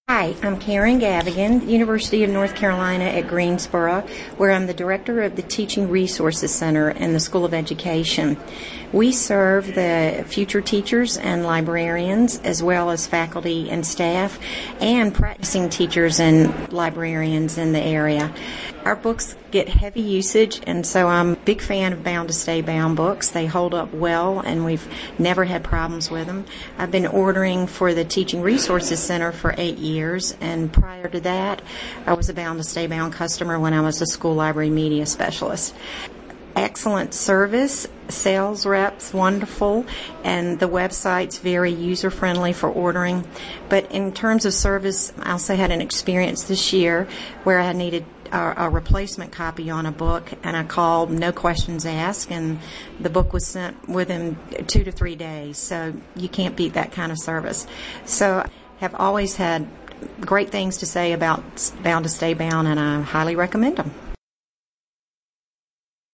Hi, I'm Karen Gavigan, University of North Carolina at Greensboro, where I'm the director of the Teaching Resources Center in the School of Education. We serve the future teachers and librarians, as well as faculty and staff, and practicing teachers and librarians in the area. Our books get heavy usage, and so I'm a big fan of Bound to Stay Bound books. They hold up well, and we've never had problems with them. I've been ordering for the Teaching Resources Center for 8 years, and prior to that, I was a Bound to Stay Bound customer when I was a school library media specialist. Excellent service, sales reps wonderful, and the website's very user-friendly for ordering. But in terms of service, I also had an experience this year where I needed a replacement copy on a book, and I called, no questions asked, and the book was sent within 2 to 3 days. So you can't beat that kind of service. So I have always had great things to say about Bound to Stay Bound, and I highly recommend them.